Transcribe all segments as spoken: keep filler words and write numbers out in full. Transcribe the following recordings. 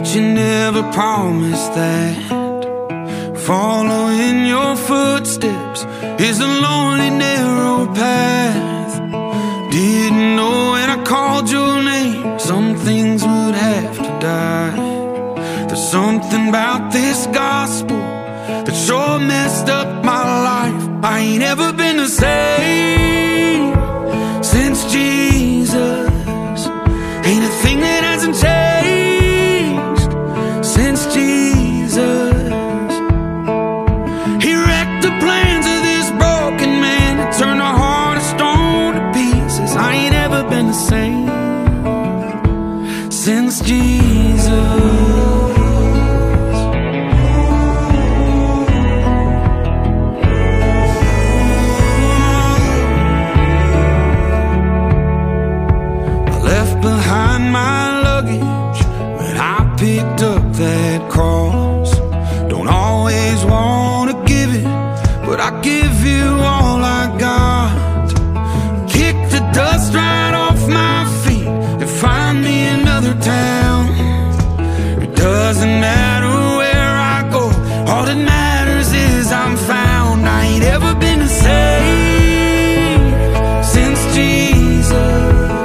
you never promised that following your footsteps is a lonely, narrow path. Didn't know when I called your name some things would have to die. There's something about this gospel that sure messed up my life. I ain't ever been the same since Jesus. Ain't a thing that hasn't changed since Jesus. He wrecked the plans of this broken man and turned a heart of stone to pieces. I ain't ever been the same since Jesus. Behind my luggage when I picked up that cross. Don't always want to give it, but I give you all I got. Kick the dust right off my feet and find me another town. It doesn't matter where I go, all that matters is I'm found. I ain't ever been the same since Jesus.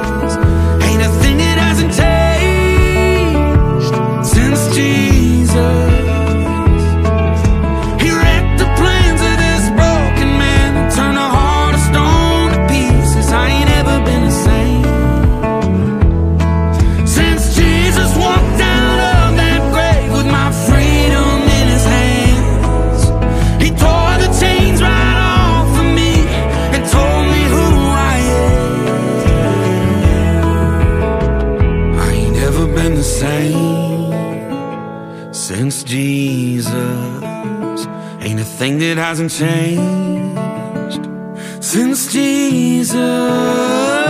Since Jesus, ain't a thing that hasn't changed since Jesus.